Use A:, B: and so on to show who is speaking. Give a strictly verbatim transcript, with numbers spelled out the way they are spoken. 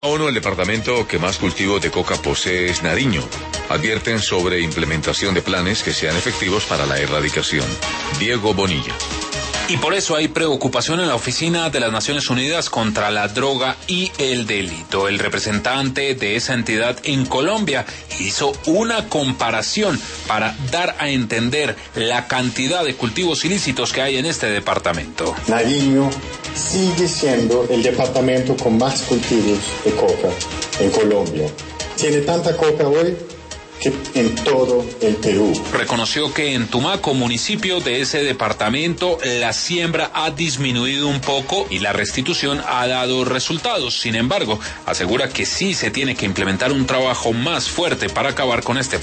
A: ONU, el departamento que más cultivos de coca posee es Nariño. Advierten sobre implementación de planes que sean efectivos para la erradicación. Diego Bonilla.
B: Y por eso hay preocupación en la Oficina de las Naciones Unidas contra la Droga y el Delito. El representante de esa entidad en Colombia hizo una comparación para dar a entender la cantidad de cultivos ilícitos que hay en este departamento.
C: Nariño sigue siendo el departamento con más cultivos de coca en Colombia. Tiene tanta coca hoy que en todo el Perú.
B: Reconoció que en Tumaco, municipio de ese departamento, la siembra ha disminuido un poco y la restitución ha dado resultados. Sin embargo, asegura que sí se tiene que implementar un trabajo más fuerte para acabar con este